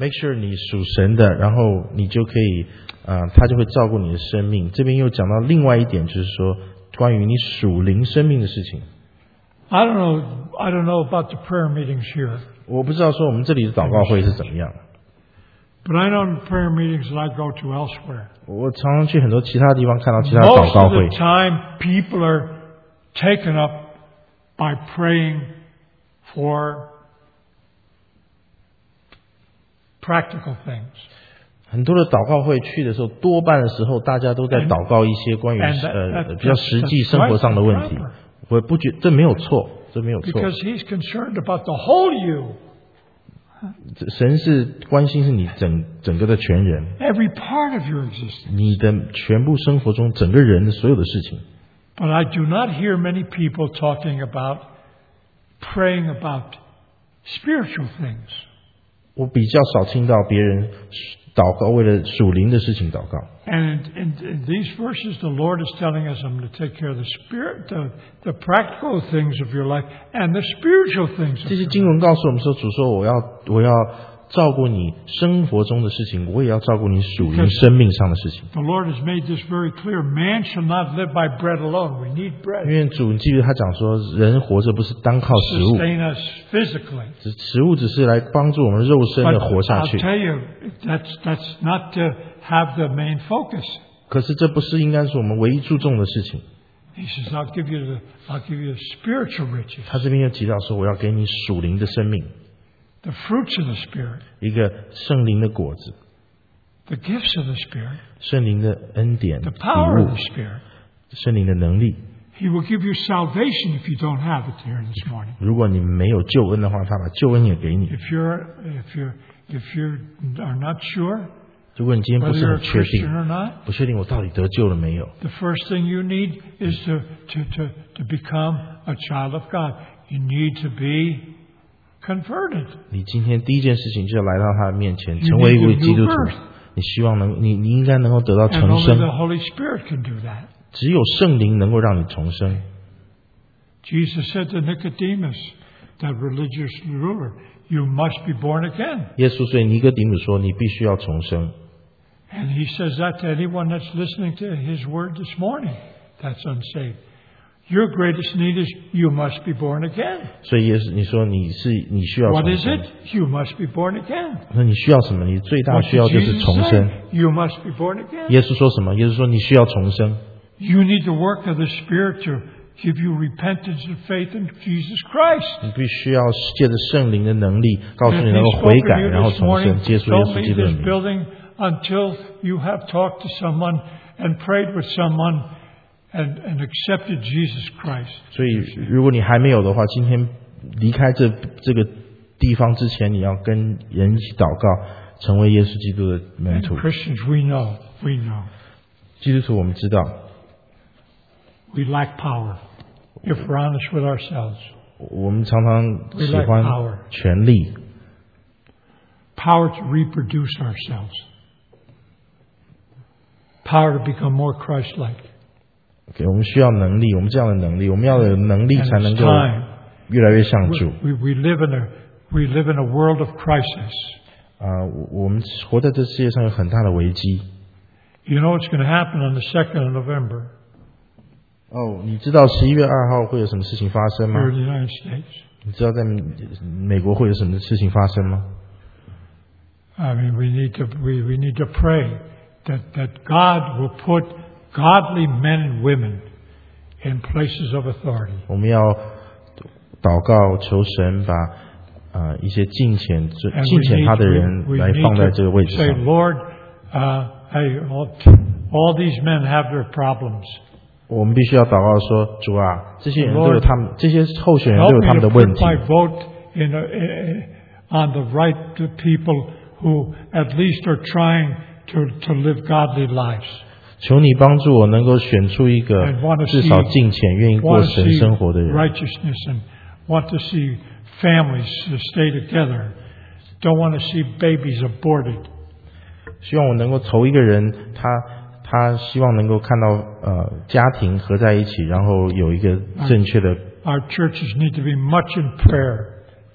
make sure 你属神的，然后你就可以他就会照顾你的生命。这边又讲到另外一点，就是说关于你属灵生命的事情。 I don't know about the prayer meetings here. 我不知道说我们这里的祷告会是怎么样。 But I know the prayer meetings that I go to elsewhere. 我常常去很多其他地方看到其他祷告会。 Most of the time, people are taken up by praying for practical things. 很多的祷告会去的时候，多半的时候大家都在祷告一些关于比较实际生活上的问题。我不觉得这没有错，这没有错。 Because he's concerned about the whole you. 神是关心是你整个的全人 ，every part of your existence， 你的全部生活中整个人的所有的事情。 But I do not hear many people talking about praying about spiritual things. 我比较少听到别人祷告为了属灵的事情祷告。 And in these verses, the Lord is telling us, I'm going to take care of the spirit, the practical things of your life, and the spiritual things. 这些经文告诉我们说，主说我要照顾你生活中的事情，我也要照顾你属灵生命上的事情。 The Lord has made this very clear. Man shall not live by bread alone. We need bread. 因为主，你记得他讲说，人活着不是单靠食物， Sustain us physically. 食物只是来帮助我们肉身的活下去。 I'll tell you, that's not to have the main focus. 可是这不是应该是我们唯一注重的事情。 He says, I'll give you spiritual riches. 他这边又提到说，我要给你属灵的生命。 The fruits of the Spirit. 一个圣灵的果子。 The gifts of the Spirit. 圣灵的恩典。 The power of the Spirit. 圣靈的能力。 He will give you salvation if you don't have it here this morning. 如果你没有救恩的話，他把救恩也給你。 If you are not sure, 如果你今天不是很確定， not, 不確定我到底得救了沒有 the first thing you need is to become a child of God. You need to be converted. 你今天第一件事情就要來到他的面前，成為一位基督徒。你希望你應該能夠得到重生。 And only the Holy Spirit can do that. 只有聖靈能夠讓你重生。 Jesus said to Nicodemus, that religious ruler, you must be born again. 耶穌對尼哥底母說，你必須要重生。 And he says that to anyone that's listening to his word this morning that's unsaved. Your greatest need is you must be born again. 所以耶穌你說你需要重生。 What is it? You must be born again. 那你需要什麼？你最大需要就是重生。 You must be born again. 耶穌說什麼？耶穌說你需要重生。 You need the work of the Spirit to give you repentance and faith in Jesus Christ. 你必須要借着聖靈的能力，告訴你能夠悔改，然後重生，接受耶穌基督的名。 Until you have talked to someone and prayed with someone and accepted Jesus Christ. 所以，如果你還沒有的話，今天離開這個地方之前，你要跟人一起禱告，成為耶穌基督的門徒。 Christians, we know. 基督徒，我們知道 we lack power. If we're honest with ourselves, 我們常常喜歡權力 power to reproduce ourselves. Power to become more Christ-like. 我們需要能力，我們這樣的能力，我們要有能力才能夠越來越像主。 We live in a world of crisis. 我們活在這世界上有很大的危機。 You know what's going to happen on the 2nd of November? 你知道11月2號會有什麼事情發生嗎？ Here in the United States. 你知道在美國會有什麼事情發生嗎？ I mean, we need to pray that God will put godly men and women in places of authority. 我們要禱告求神把一些敬虔他的人來放在這個位置上。 Say, Lord, all these men have their problems. 我們必須要禱告說，主啊，這些人都有他們，這些候選人都有他們的問題。 Help me to put my vote on the right people who at least are trying to live godly lives. 求你幫助我能夠選出一個至少敬虔、願意過神生活的人。 Righteousness and want to see families stay together. Don't want to see babies aborted. 希望我能夠投一個人，他希望能夠看到家庭合在一起，然後有一個正確的。 Our churches need to be much in prayer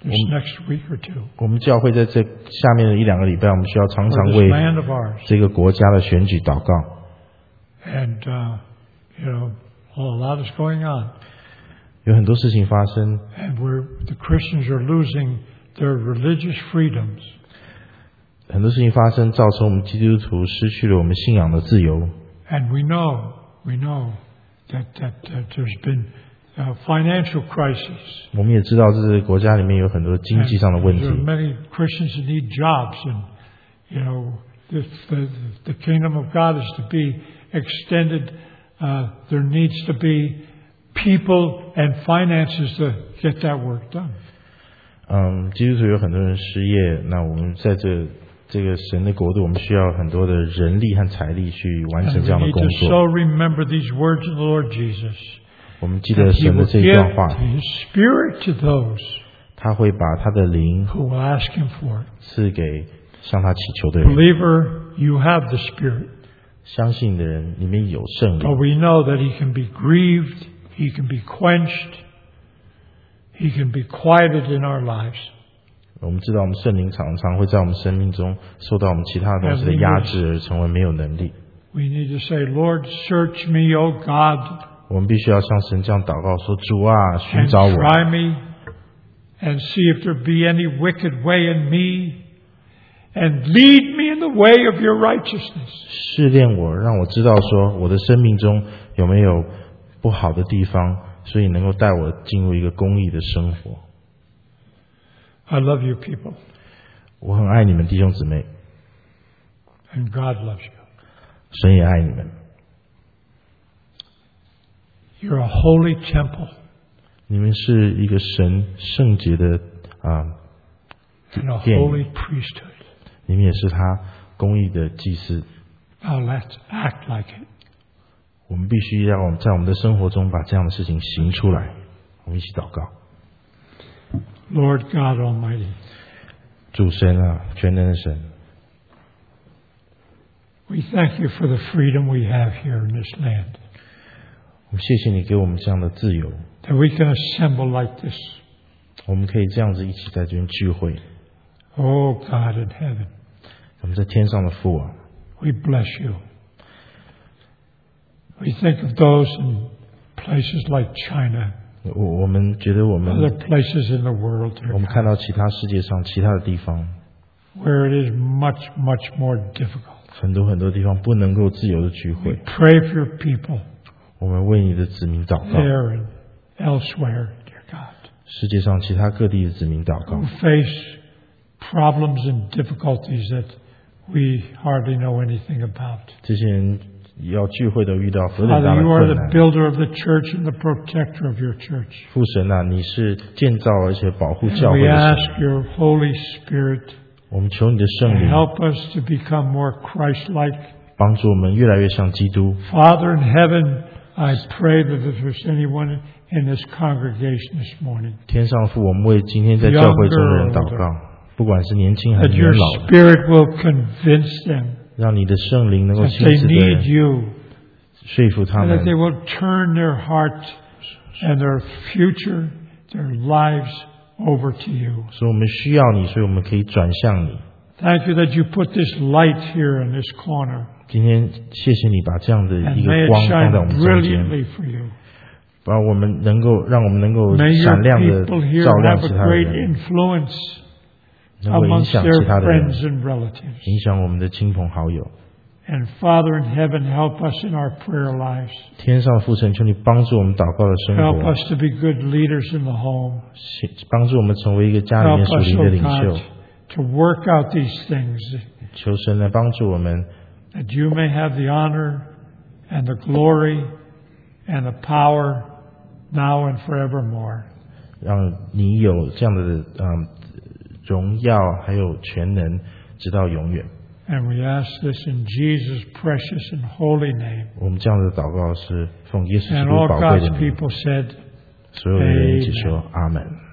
this next week or two. 我们教会在这下面的1-2个礼拜，我们需要常常 For 为 this land of ours. 这个国家的选举祷告。 And, a lot is going on. 有很多事情发生， And the Christians are losing their religious freedoms. 很多事情发生，造成我们基督徒失去了我们信仰的自由。 And we know that there's been financial crisis. 我们也知道，这个国家里面有很多经济上的问 There are 题。 many Christians that need jobs, and the kingdom of God is to be extended. There needs to be people and finances to get that work done. 基督徒有很多人失业，那我们在这个神的国度，我们需要很多的人力和财力去完成 And 这样 we 的 need 工 to 作。 so remember these words of the Lord Jesus. 我们记得 He 神的 will 这一 give 段话， His Spirit to those 他会把他的灵 who will ask Him for it. 赐给向他祈求的人。 Believer, you have the Spirit. 相信的人里面有圣 But 灵， we know that He can be grieved, He can be quenched, He can be quieted in our lives. 我们知道我们圣灵常常会在我们生命中受到我们其他东西的压制，而成为没有能力。 We need to say, Lord, search me, O God, 我们必须要向神这样祷告说：“主啊，寻 and 找我， try me, and see if there be any wicked way in me, and lead me in the way of your righteousness. 试炼我，让我知道说我的生命中有没有不好的地方，所以能够带我进入一个公义的生活。” I love you people, 我很爱你们弟兄姊妹， and God loves you. 神也爱你们。 You're a holy temple 你们是一个神圣洁的 and a 殿宇， holy priesthood. 你们也是他公义的祭司。 Now let's act like it. 我们必须要在我们的生活中把这样的事情行出来。我们一起祷告。 Lord God Almighty, 主神啊，全能的神， we thank you for the freedom we have here in this land, 我们谢谢你给我们这样的自由， that we can assemble like this. 我们可以这样子一起在这边聚会。 Oh God in heaven, 我们在天上的父啊， we bless you. We think of those in places like China, 我们觉得我 other 们 places in the world, dear 我们 God, 看到其他世界上其他的地方， where it is much, much more difficult. 很多地方不能够自由的聚 We 会。 pray for your people 我们为你的子民祷告， there and elsewhere, dear God, 世界上其他各地的子民祷告 who，face problems and difficulties that we hardly know anything about. 这些人要聚会都遇到何等大 Father, 的 you are 困 the 难。 builder of the church and the protector of your church. 父神啊，你是建造而且保护 And 教会 we 的 ask 神， your Holy Spirit 我们求你的 to 圣灵 help us to become more Christ-like. 帮助我们越来越像基督。 Father in heaven, I pray that if there's anyone in this congregation this morning, 天上父，我们为今天在教会中的人祷告，不管是年轻还是 that 年 your 老的， Spirit will convince them 让你的圣灵能够 that 亲 they 自 need 的 you, 说服他 and 们 that，they will turn their heart and their future, their lives over to you. 说我们需要你，所以我们可以转向你。 Thank you that you put this light here in this corner, 今天谢谢你把这样的 and 一 may 个 it 光放在我 shine 们中间， brilliantly for you. 让我们能够 May 闪 your 亮的 people here 照亮 have 其 a 他 great 人， influence 能够影 amongst 响 their 其他的人， friends and relatives. 影响我们的亲朋好友。 And Father in heaven, help us in our prayer lives. 天上父神，求你帮助我们祷告的生 Help 活， us to be good leaders in the home. 帮助我们成为一个家里 Help 面属 us, 灵的 oh 领袖 God,。to work out these things, 求神来帮助我们， that you may have the honor and the glory and the power now and forevermore. 让你有这样的荣耀，还有全能，直到永远。 And we ask this in Jesus' precious and holy name. 我们这样的祷告是奉耶稣基 And 督 all 宝贵的 God's 名， people said, 所有的人一起说阿门。